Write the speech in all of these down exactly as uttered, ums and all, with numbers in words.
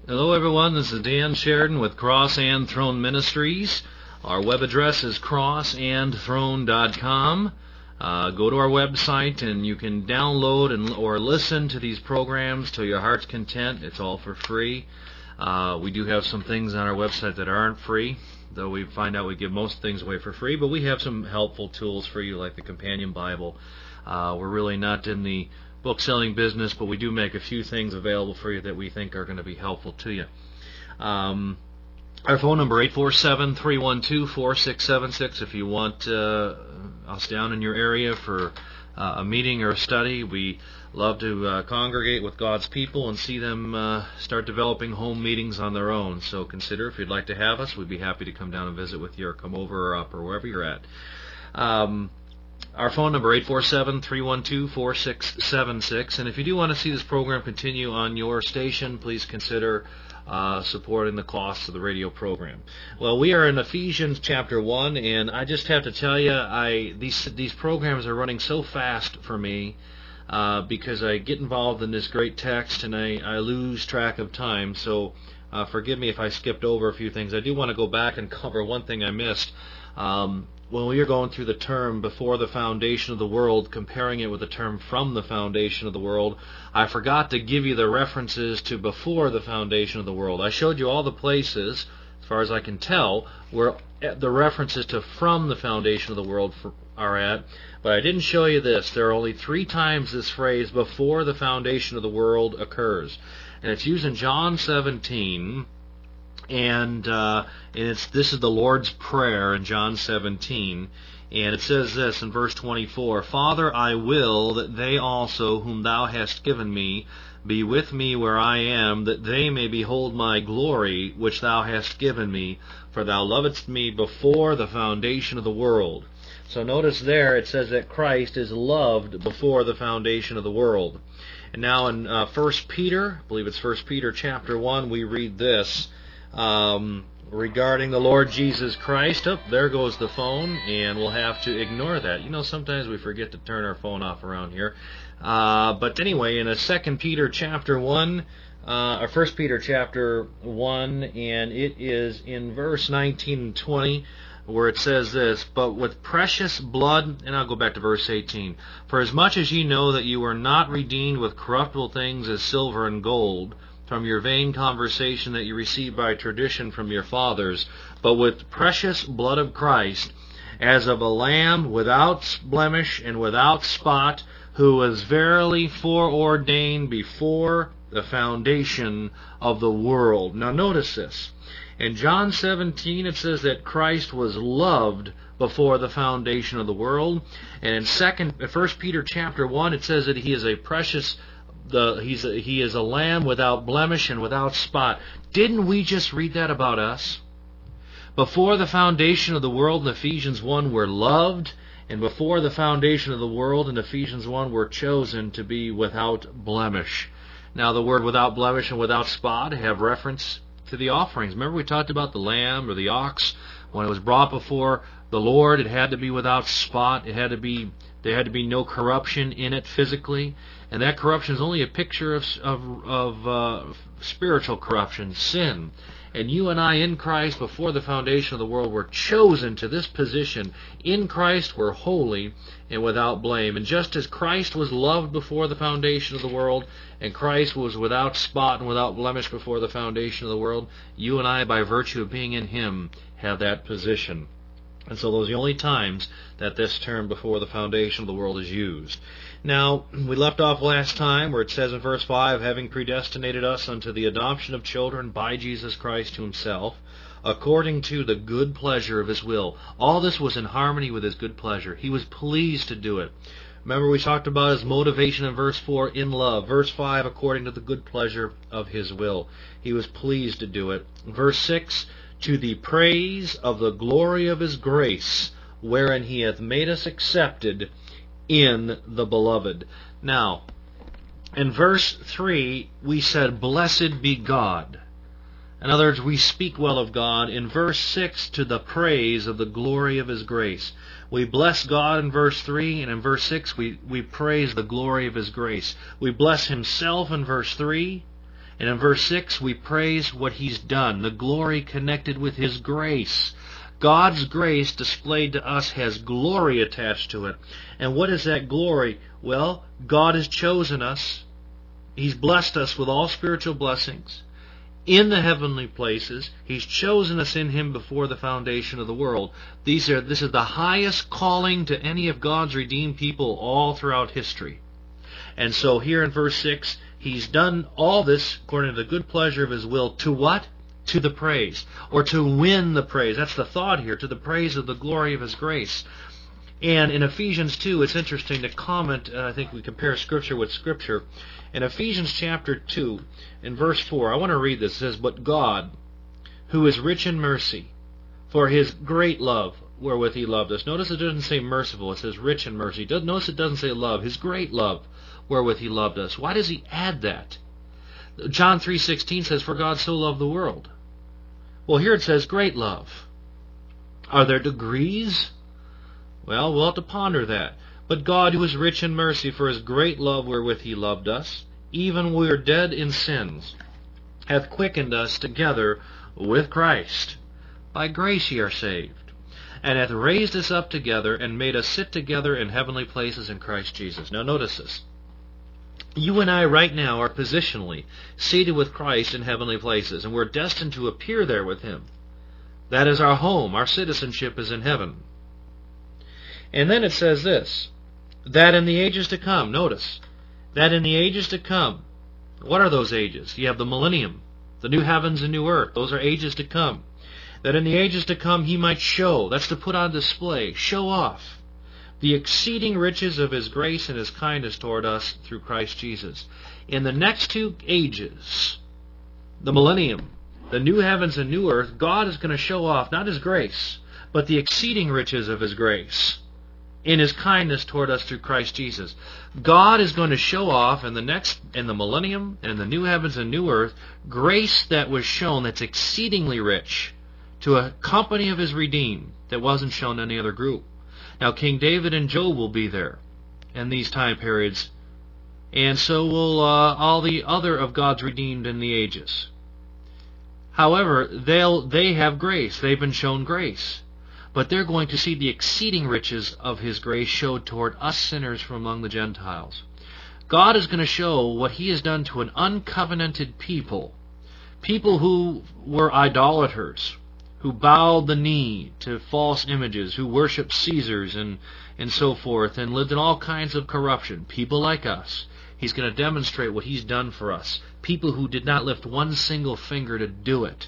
Hello everyone, this is Dan Sheridan with Cross and Throne Ministries. Our web address is cross and throne dot com. Uh, go to our website and you can download and or listen to these programs to your heart's content. It's all for free. Uh, we do have some things on our website that aren't free, though we find out we give most things away for free, but we have some helpful tools for you like the Companion Bible. Uh, we're really not in the book selling business, but we do make a few things available for you that we think are going to be helpful to you. Um, our phone number, eight four seven, three one two, four six seven six. If you want uh, us down in your area for uh, a meeting or a study, we love to uh, congregate with God's people and see them uh, start developing home meetings on their own. So consider if you'd like to have us, we'd be happy to come down and visit with you or come over or up or wherever you're at. Um, Our phone number, eight four seven, three one two, four six seven six. And if you do want to see this program continue on your station, please consider uh, supporting the cost of the radio program. Well, we are in Ephesians chapter one, and I just have to tell you, I these these programs are running so fast for me uh, because I get involved in this great text and I, I lose track of time. So uh, forgive me if I skipped over a few things. I do want to go back and cover one thing I missed. Um, when we were going through the term before the foundation of the world, comparing it with the term from the foundation of the world, I forgot to give you the references to before the foundation of the world. I showed you all the places, as far as I can tell, where the references to from the foundation of the world are at, but I didn't show you this. There are only three times this phrase, before the foundation of the world, occurs. And it's used in John seventeen, And, uh, and it's this is the Lord's Prayer in John seventeen, and it says this in verse twenty-four, Father, I will that they also whom thou hast given me be with me where I am, that they may behold my glory which thou hast given me, for thou lovedst me before the foundation of the world. So notice there it says that Christ is loved before the foundation of the world. And now in uh, First Peter, I believe it's First Peter chapter one, we read this. Um, regarding the Lord Jesus Christ. Oh, there goes the phone, and we'll have to ignore that. You know, sometimes we forget to turn our phone off around here. Uh, but anyway, in a Second Peter chapter one, uh, or First Peter chapter one, and it is in verse nineteen and twenty, where it says this, But with precious blood, and I'll go back to verse eighteen, For as much as ye know that you were not redeemed with corruptible things as silver and gold, from your vain conversation that you received by tradition from your fathers, but with precious blood of Christ, as of a lamb without blemish and without spot, who was verily foreordained before the foundation of the world. Now notice this. In John seventeen it says that Christ was loved before the foundation of the world. And in second, First Peter chapter one it says that he is a precious The, he's a, he is a lamb without blemish and without spot. Didn't we just read that about us? Before the foundation of the world in Ephesians one we're loved, and before the foundation of the world in Ephesians one we're chosen to be without blemish. Now the word without blemish and without spot have reference to the offerings. Remember we talked about the lamb or the ox. When it was brought before the Lord, it had to be without spot. It had to be There had to be no corruption in it physically, and that corruption is only a picture of of, of uh, spiritual corruption, sin. And you and I in Christ, before the foundation of the world, were chosen to this position. In Christ we're holy and without blame. And just as Christ was loved before the foundation of the world, and Christ was without spot and without blemish before the foundation of the world, you and I, by virtue of being in Him, have that position. And so those are the only times that this term before the foundation of the world is used. Now, we left off last time where it says in verse five, having predestinated us unto the adoption of children by Jesus Christ to Himself, according to the good pleasure of His will. All this was in harmony with His good pleasure. He was pleased to do it. Remember we talked about His motivation in verse four, in love. Verse five, according to the good pleasure of His will. He was pleased to do it. Verse six, to the praise of the glory of His grace, wherein He hath made us accepted in the Beloved. Now, in verse three, we said, Blessed be God. In other words, we speak well of God. In verse six, to the praise of the glory of His grace. We bless God in verse three, and in verse six, we, we praise the glory of His grace. We bless Himself in verse three, And in verse six, we praise what He's done, the glory connected with His grace. God's grace displayed to us has glory attached to it. And what is that glory? Well, God has chosen us. He's blessed us with all spiritual blessings in the heavenly places. He's chosen us in Him before the foundation of the world. These are this is the highest calling to any of God's redeemed people all throughout history. And so here in verse six, He's done all this according to the good pleasure of His will. To what? To the praise, or to win the praise. That's the thought here, to the praise of the glory of His grace. And in Ephesians two, it's interesting to comment, uh, I think we compare Scripture with Scripture. In Ephesians chapter two, in verse four, I want to read this. It says, "But God, who is rich in mercy, for His great love wherewith He loved us." Notice it doesn't say merciful, it says rich in mercy. Notice it doesn't say love, His great love wherewith He loved us. Why does He add that? John three sixteen says, "For God so loved the world." Well, here it says great love. Are there degrees? Well, we'll have to ponder that. But God, who is rich in mercy, for His great love wherewith He loved us, even when we are dead in sins, hath quickened us together with Christ. By grace ye are saved, and hath raised us up together, and made us sit together in heavenly places in Christ Jesus. Now notice this. You and I right now are positionally seated with Christ in heavenly places, and we're destined to appear there with Him. That is our home. Our citizenship is in heaven. And then it says this, that in the ages to come, notice, that in the ages to come, what are those ages? You have the millennium, the new heavens and new earth. Those are ages to come. That in the ages to come He might show, that's to put on display, show off, the exceeding riches of His grace and His kindness toward us through Christ Jesus. In the next two ages, the millennium, the new heavens and new earth, God is going to show off not His grace, but the exceeding riches of His grace in His kindness toward us through Christ Jesus. God is going to show off in the next, in the millennium and in the new heavens and new earth, grace that was shown that's exceedingly rich to a company of His redeemed that wasn't shown to any other group. Now, King David and Job will be there in these time periods, and so will uh, all the other of God's redeemed in the ages. However, they'll they have grace. They've been shown grace. But they're going to see the exceeding riches of His grace showed toward us sinners from among the Gentiles. God is going to show what He has done to an uncovenanted people, people who were idolaters, who bowed the knee to false images, who worshipped Caesars and, and so forth, and lived in all kinds of corruption. People like us. He's going to demonstrate what He's done for us. People who did not lift one single finger to do it.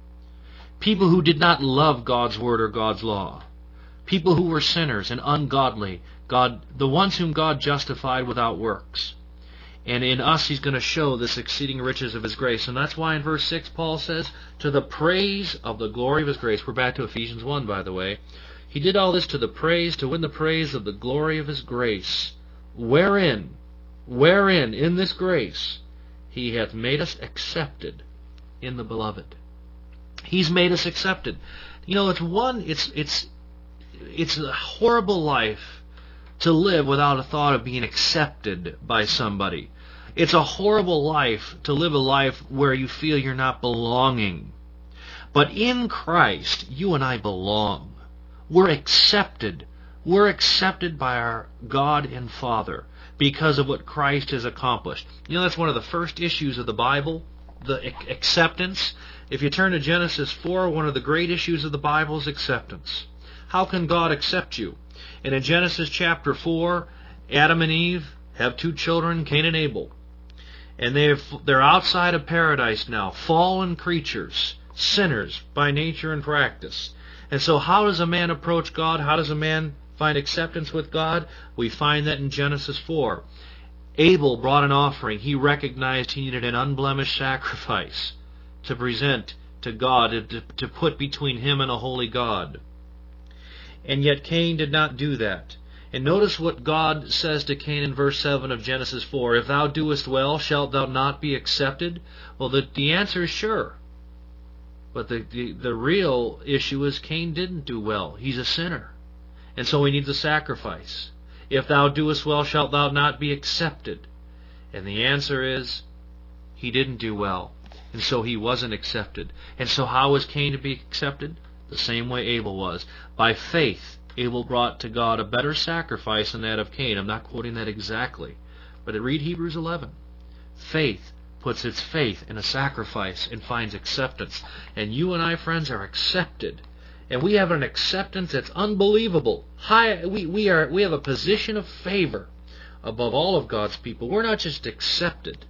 People who did not love God's Word or God's law. People who were sinners and ungodly. God, the ones whom God justified without works. And in us He's going to show this exceeding riches of His grace. And that's why in verse six Paul says, to the praise of the glory of His grace. We're back to Ephesians one, by the way. He did all this to the praise, to win the praise of the glory of His grace. Wherein, wherein, in this grace, He hath made us accepted in the Beloved. He's made us accepted. You know, it's one, it's, it's, it's a horrible life to live without a thought of being accepted by somebody. It's a horrible life to live a life where you feel you're not belonging. But in Christ, you and I belong. We're accepted. We're accepted by our God and Father because of what Christ has accomplished. You know, that's one of the first issues of the Bible, the acceptance. If you turn to Genesis four, one of the great issues of the Bible is acceptance. How can God accept you? And in Genesis chapter four, Adam and Eve have two children, Cain and Abel. And they've, they're outside of paradise now, fallen creatures, sinners by nature and practice. And so how does a man approach God? How does a man find acceptance with God? We find that in Genesis four. Abel brought an offering. He recognized he needed an unblemished sacrifice to present to God, to, to put between him and a holy God. And yet Cain did not do that. And notice what God says to Cain in verse seven of Genesis four. If thou doest well, shalt thou not be accepted? Well, the, the answer is sure. But the, the, the real issue is Cain didn't do well. He's a sinner. And so he needs a sacrifice. If thou doest well, shalt thou not be accepted? And the answer is, he didn't do well. And so he wasn't accepted. And so how was Cain to be accepted? The same way Abel was. By faith, Abel brought to God a better sacrifice than that of Cain. I'm not quoting that exactly. But read Hebrews eleven. Faith puts its faith in a sacrifice and finds acceptance. And you and I, friends, are accepted. And we have an acceptance that's unbelievable. High, we, we, are, we have a position of favor above all of God's people. We're not just accepted.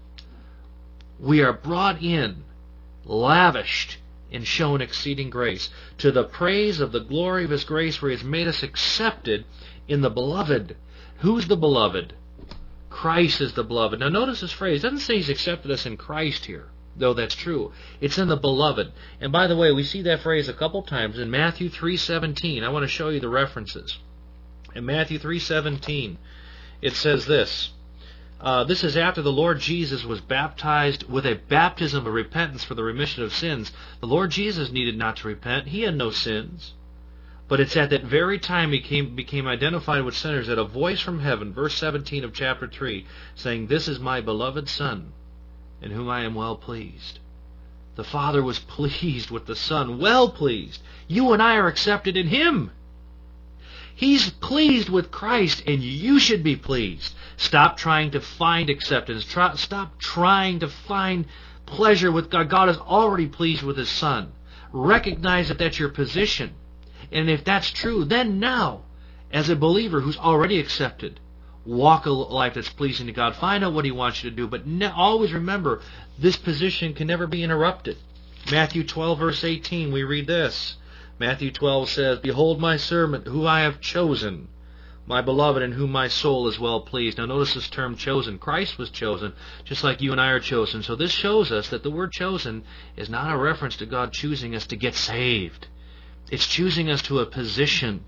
We are brought in, lavished, and shown exceeding grace, to the praise of the glory of His grace, where He has made us accepted in the Beloved. Who's the Beloved? Christ is the Beloved. Now notice this phrase. It doesn't say He's accepted us in Christ here, though that's true. It's in the Beloved. And by the way, we see that phrase a couple times in Matthew three seventeen. I want to show you the references. In Matthew three seventeen, it says this. Uh, this is after the Lord Jesus was baptized with a baptism of repentance for the remission of sins. The Lord Jesus needed not to repent. He had no sins. But it's at that very time he came, became identified with sinners that a voice from heaven, verse seventeen of chapter three, saying, "This is my beloved Son, in whom I am well pleased." The Father was pleased with the Son, well pleased. You and I are accepted in Him. He's pleased with Christ, and you should be pleased. Stop trying to find acceptance. Try, stop trying to find pleasure with God. God is already pleased with His Son. Recognize that that's your position. And if that's true, then now, as a believer who's already accepted, walk a life that's pleasing to God. Find out what He wants you to do. But ne- always remember, this position can never be interrupted. Matthew twelve, verse eighteen, we read this. Matthew twelve says, "Behold my servant, who I have chosen, my beloved, in whom my soul is well pleased." Now notice this term chosen. Christ was chosen, just like you and I are chosen. So this shows us that the word chosen is not a reference to God choosing us to get saved. It's choosing us to a position.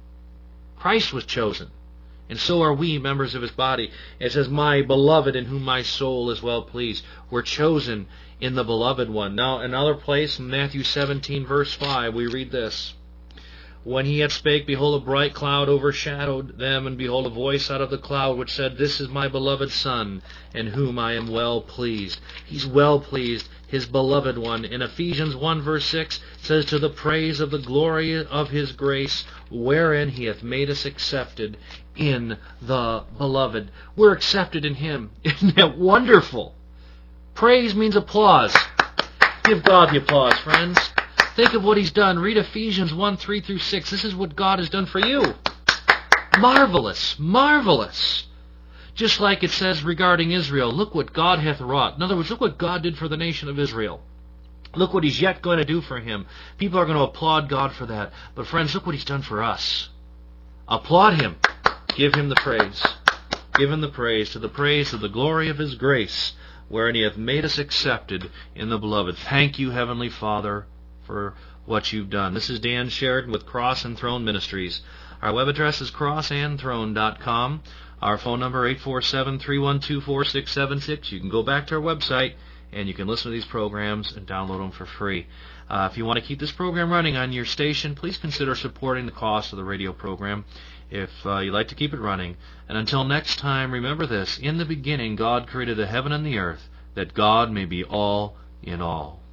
Christ was chosen, and so are we, members of His body. It says, "My beloved, in whom my soul is well pleased." We're chosen in the beloved one. Now, another place, in Matthew seventeen, verse five, we read this. "When He had spake, behold, a bright cloud overshadowed them, and behold, a voice out of the cloud, which said, This is my beloved Son, in whom I am well pleased." He's well pleased, His beloved one. In Ephesians one, verse six, it says, "To the praise of the glory of His grace, wherein He hath made us accepted in the Beloved." We're accepted in Him. Isn't that wonderful? Praise means applause. Give God the applause, friends. Think of what He's done. Read Ephesians one, three through six. This is what God has done for you. Marvelous, marvelous. Just like it says regarding Israel, look what God hath wrought. In other words, look what God did for the nation of Israel. Look what He's yet going to do for Him. People are going to applaud God for that. But friends, look what He's done for us. Applaud Him. Give Him the praise. Give Him the praise, to the praise of the glory of His grace, wherein He hath made us accepted in the Beloved. Thank you, Heavenly Father, for what You've done. This is Dan Sheridan with Cross and Throne Ministries. Our web address is cross and throne dot com. Our phone number, eight four seven, three one two, four six seven six. You can go back to our website, and you can listen to these programs and download them for free. Uh, if you want to keep this program running on your station, please consider supporting the cost of the radio program if uh, you'd like to keep it running. And until next time, remember this. In the beginning, God created the heaven and the earth, that God may be all in all.